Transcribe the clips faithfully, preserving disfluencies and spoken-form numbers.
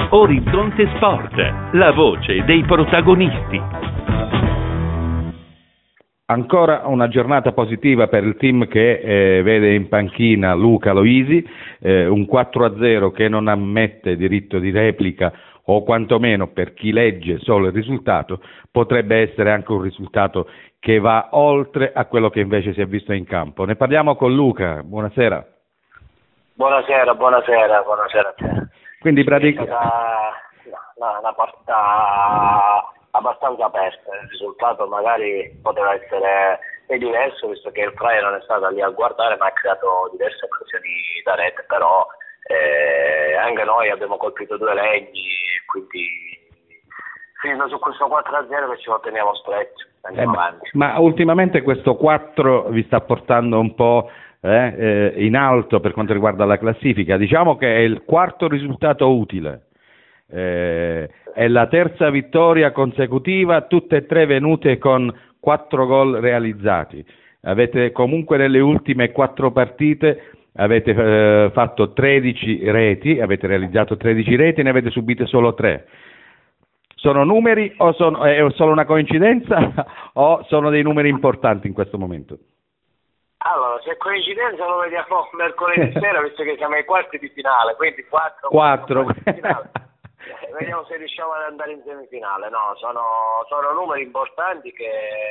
Orizzonte Sport, la voce dei protagonisti. Ancora una giornata positiva per il team che eh, vede in panchina Luca Loisi, eh, un quattro a zero che non ammette diritto di replica, o quantomeno per chi legge solo il risultato potrebbe essere anche un risultato che va oltre a quello che invece si è visto in campo. Ne parliamo con Luca, buonasera. Buonasera, buonasera, buonasera a te. Quindi È praticamente stata una, una partita abbastanza aperta, il risultato magari poteva essere diverso visto che il Praia non è stato lì a guardare ma ha creato diverse occasioni da rete, però eh, anche noi abbiamo colpito due legni, quindi fino su questo quattro a zero che ci lo teniamo stretto, andiamo eh, avanti. Ma ultimamente questo quattro vi sta portando un po' eh, eh, in alto per quanto riguarda la classifica, diciamo che è il quarto risultato utile. Eh, è la terza vittoria consecutiva, tutte e tre venute con quattro gol realizzati. Avete comunque nelle ultime quattro partite avete eh, fatto tredici reti, avete realizzato tredici reti, ne avete subite solo tre. Sono numeri o sono, è solo una coincidenza o sono dei numeri importanti in questo momento? Allora, se coincidenza lo vediamo mercoledì sera, visto che siamo ai quarti di finale, quindi quattro. quattro. Vediamo se riusciamo ad andare in semifinale. No, sono, sono numeri importanti che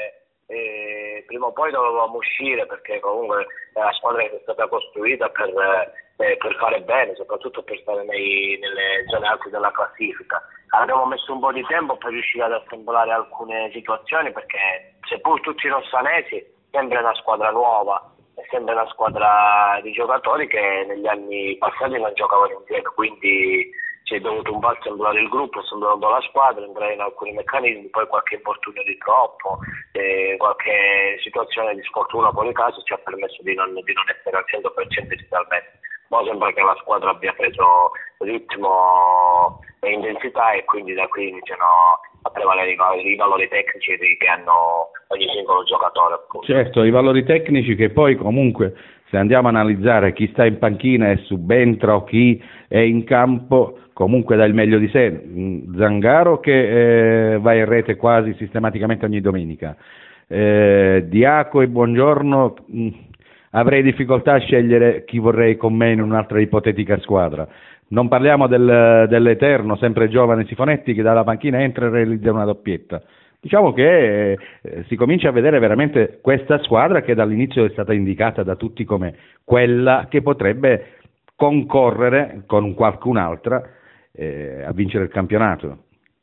eh, prima o poi dovevamo uscire, perché comunque è la squadra che è stata costruita per, eh, per fare bene, soprattutto per stare nei, nelle zone alte della classifica. Abbiamo messo un po' di tempo per riuscire ad assemblare alcune situazioni, perché seppur tutti rossanesi, sembra una squadra nuova, è sempre una squadra di giocatori che negli anni passati non giocavano insieme, quindi ci è dovuto un po' assemblare il gruppo, assemblare un po' la squadra, entrare in alcuni meccanismi, poi qualche infortunio di troppo, eh, qualche situazione di sfortuna fuori caso ci ha permesso di non, di non essere al cento per cento inizialmente. Ma sembra che la squadra abbia preso ritmo e intensità e quindi da qui iniziano a prevalere i valori, i valori tecnici che hanno ogni singolo giocatore. Appunto. Certo, i valori tecnici che poi comunque, se andiamo a analizzare chi sta in panchina e subentra o chi è in campo, comunque dà il meglio di sé. Zangaro che eh, va in rete quasi sistematicamente ogni domenica, eh, Diaco e Buongiorno, mh, avrei difficoltà a scegliere chi vorrei con me in un'altra ipotetica squadra. Non parliamo del, dell'eterno, sempre giovane Sifonetti, che dalla panchina entra e realizza una doppietta. Diciamo che eh, si comincia a vedere veramente questa squadra che dall'inizio è stata indicata da tutti come quella che potrebbe concorrere con qualcun'altra eh, a vincere il campionato.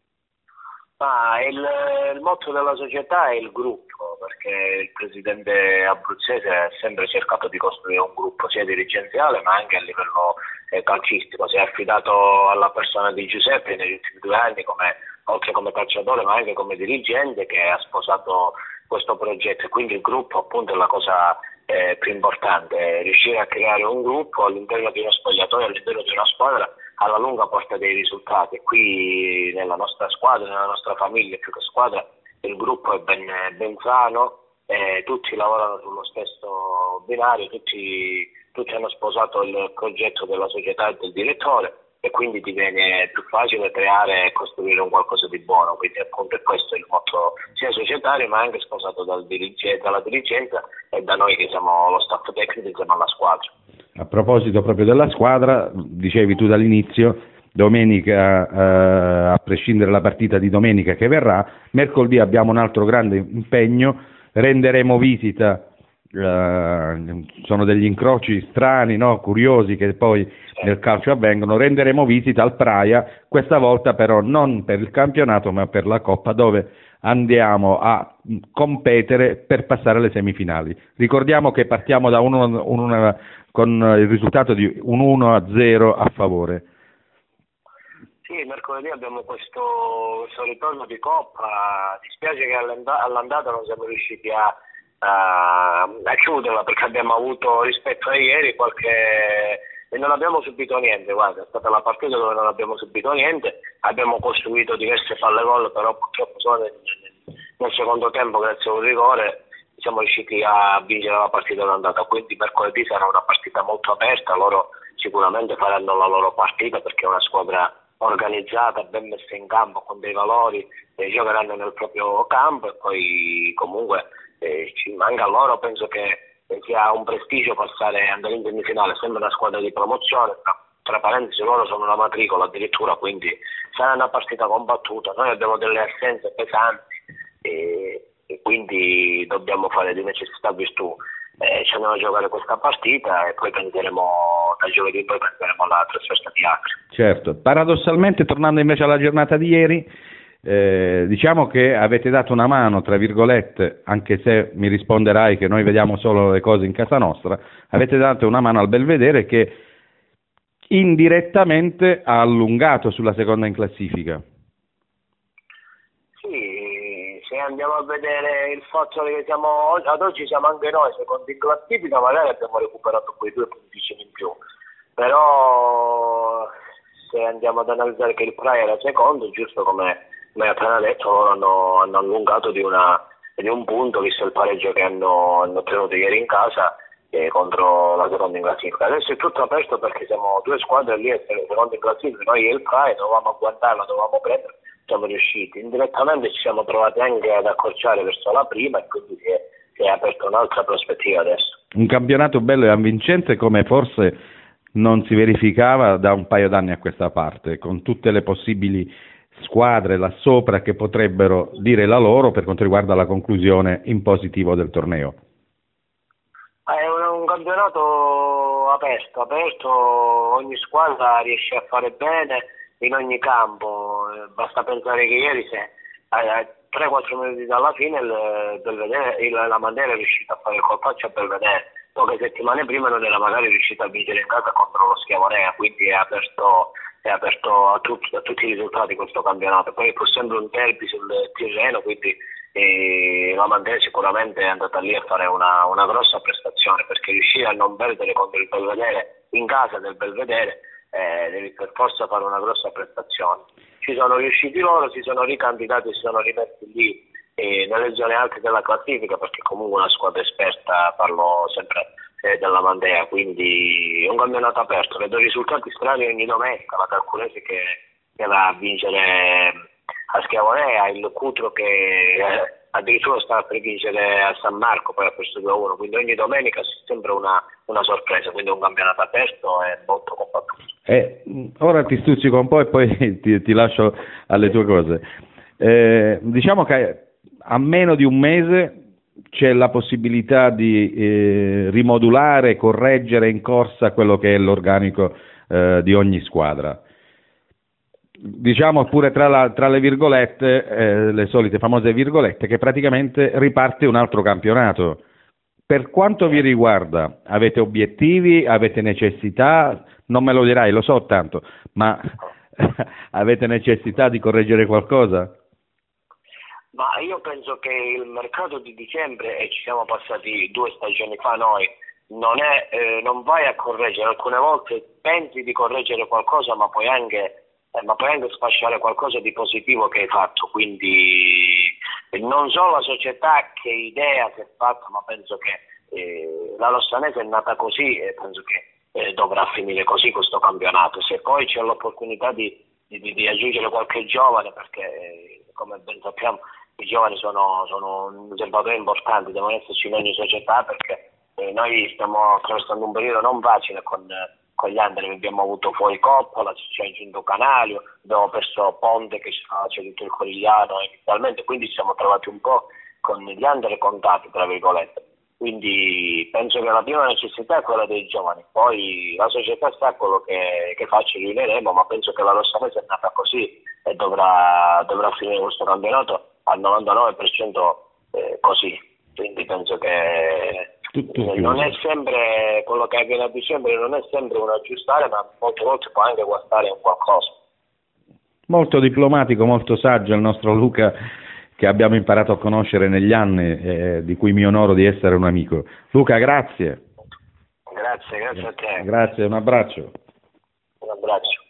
Ah, il, il motto della società è il gruppo, perché il presidente abruzzese ha sempre cercato di costruire un gruppo sia dirigenziale ma anche a livello eh, calcistico. Si è affidato alla persona di Giuseppe negli ultimi due anni, come, oltre come calciatore ma anche come dirigente, che ha sposato questo progetto, e quindi il gruppo appunto è la cosa eh, più importante, riuscire a creare un gruppo all'interno di uno spogliatoio, all'interno di una squadra alla lunga porta dei risultati. Qui nella nostra squadra, nella nostra famiglia più che squadra, il gruppo è ben, ben sano, eh, tutti lavorano sullo stesso binario, tutti, tutti hanno sposato il progetto della società e del direttore, e quindi diviene più facile creare e costruire un qualcosa di buono. Quindi appunto è questo il motto sia societario ma anche sposato dal dirige, dalla dirigenza e da noi che siamo lo staff tecnico insieme alla squadra. A proposito proprio della squadra, dicevi tu dall'inizio, domenica, eh, a prescindere dalla partita di domenica che verrà, mercoledì abbiamo un altro grande impegno, renderemo visita, eh, sono degli incroci strani, no? Curiosi che poi nel calcio avvengono, renderemo visita al Praia, questa volta però non per il campionato ma per la Coppa, dove andiamo a competere per passare alle semifinali. Ricordiamo che partiamo da uno, un, con il risultato di un uno a zero a favore. Sì, mercoledì abbiamo questo, questo ritorno di Coppa, dispiace che all'andata non siamo riusciti a, a, a chiuderla, perché abbiamo avuto rispetto a ieri qualche... e non abbiamo subito niente, guarda, è stata la partita dove non abbiamo subito niente, abbiamo costruito diverse palle gol, però purtroppo solo nel, nel secondo tempo, grazie a un rigore, siamo riusciti a vincere la partita d'andata, quindi mercoledì sarà una partita molto aperta, loro sicuramente faranno la loro partita perché è una squadra organizzata, ben messa in campo con dei valori, eh, giocheranno nel proprio campo e poi comunque eh, ci manca a loro, penso che sia un prestigio passare, andare in semifinale, sembra una squadra di promozione, tra, tra parentesi loro sono una matricola addirittura, quindi sarà una partita combattuta, noi abbiamo delle assenze pesanti e, e quindi dobbiamo fare di necessità virtù. Eh, ci andiamo a giocare questa partita e poi penseremo, da giovedì in poi penseremo alla trasferta di Acre. Certo, paradossalmente tornando invece alla giornata di ieri, eh, diciamo che avete dato una mano, tra virgolette, anche se mi risponderai che noi vediamo solo le cose in casa nostra, avete dato una mano al Belvedere che indirettamente ha allungato sulla seconda in classifica. Sì, se andiamo a vedere il fatto che siamo ad oggi siamo anche noi secondi in classifica, magari abbiamo recuperato quei due punticini in più, però se andiamo ad analizzare che il Praia era secondo, giusto come mi hai appena detto, loro hanno, hanno allungato di, una, di un punto, visto il pareggio che hanno, hanno ottenuto ieri in casa eh, contro la seconda in classifica. Adesso è tutto aperto perché siamo due squadre lì e seconda in classifica, noi e il Praia dovevamo agguantarla, dovevamo prendere, siamo riusciti. Indirettamente ci siamo trovati anche ad accorciare verso la prima e quindi si è, si è aperta un'altra prospettiva adesso. Un campionato bello e avvincente come forse non si verificava da un paio d'anni a questa parte, con tutte le possibili squadre là sopra che potrebbero dire la loro per quanto riguarda la conclusione in positivo del torneo. È un, un campionato aperto, aperto, ogni squadra riesce a fare bene in ogni campo, basta pensare che ieri se a tre quattro minuti dalla fine il Belvedere, il, la Mandela è riuscita a fare il colpaccio a Belvedere, poche settimane prima non era magari riuscita a vincere in casa contro lo Schiavonea, quindi è aperto, è aperto a, tutti, a tutti i risultati questo campionato. Poi è pur sempre un derby sul Tirreno, quindi eh, la Mandela sicuramente è andata lì a fare una, una grossa prestazione, perché riuscire a non perdere contro il Belvedere in casa del Belvedere eh, devi per forza fare una grossa prestazione. Ci sono riusciti loro, si sono ricandidati, si sono rimessi lì eh, nelle zone alte della classifica, perché comunque una squadra esperta, parlo sempre eh, della Mandea, quindi è un campionato aperto, vedo risultati strani ogni domenica, la Calculese che, che va a vincere a Schiavonea, il Cutro che eh, addirittura sta per vincere a San Marco, poi ha perso due a uno, quindi ogni domenica c'è sempre una, una sorpresa, quindi è un campionato aperto e molto combattuto. Eh, ora ti stuzzico un po' e poi ti, ti lascio alle tue cose. Eh, diciamo che a meno di un mese c'è la possibilità di eh, rimodulare, correggere in corsa quello che è l'organico eh, di ogni squadra. Diciamo pure tra, la, tra le virgolette, eh, le solite famose virgolette, che praticamente riparte un altro campionato. Per quanto vi riguarda, avete obiettivi, avete necessità? Non me lo dirai, lo so tanto, ma avete necessità di correggere qualcosa? Ma io penso che il mercato di dicembre, e ci siamo passati due stagioni fa noi, non, è, eh, non vai a correggere, alcune volte pensi di correggere qualcosa ma puoi anche, eh, ma puoi anche sfasciare qualcosa di positivo che hai fatto, quindi non solo la società che idea si è fatta, ma penso che eh, la Rossanese è nata così e penso che eh, dovrà finire così questo campionato. Se poi c'è l'opportunità di, di, di aggiungere qualche giovane, perché eh, come ben sappiamo i giovani sono, sono un serbatoio importante, devono esserci in ogni società, perché eh, noi stiamo attraversando un periodo non facile con, con gli under, abbiamo avuto fuori Coppola, ci è aggiunto Canalio, abbiamo perso Ponte che ci ha ceduto il Corigliano inizialmente, quindi ci siamo trovati un po' con gli under contati, tra virgolette. Quindi penso che la prima necessità è quella dei giovani, poi la società sa quello che, che fa, ci riveleremo, ma penso che la Rossanese è nata così e dovrà, dovrà finire questo campionato al novantanove per cento eh, così, quindi penso che eh, non è sempre quello che avviene a dicembre, non è sempre un aggiustare, ma molte volte può anche guastare in qualcosa. Molto diplomatico, molto saggio il nostro Luca, che abbiamo imparato a conoscere negli anni, eh, di cui mi onoro di essere un amico. Luca, grazie. Grazie, grazie a te. Grazie, un abbraccio. Un abbraccio.